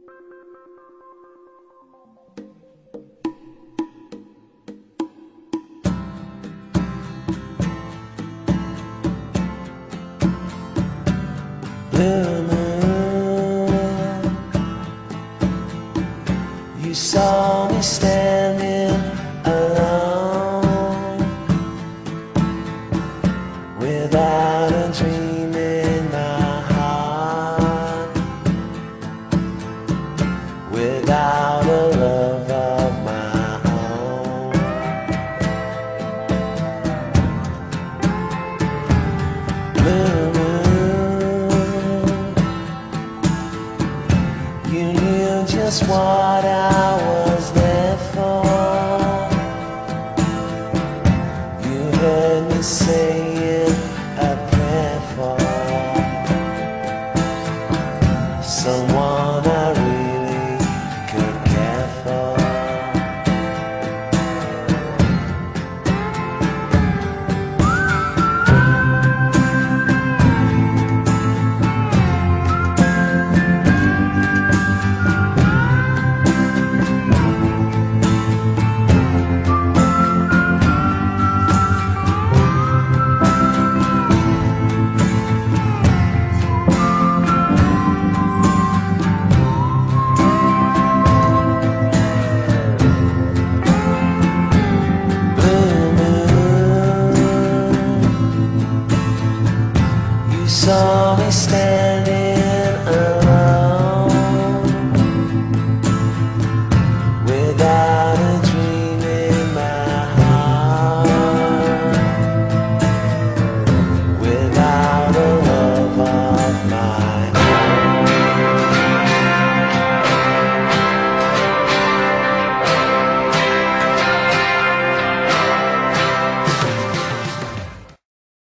Blue moon, you saw me standing alone, without a dream in my heart, without a love of my own. Blue moon, you knew just what I was there for. You heard me saying a prayer for someone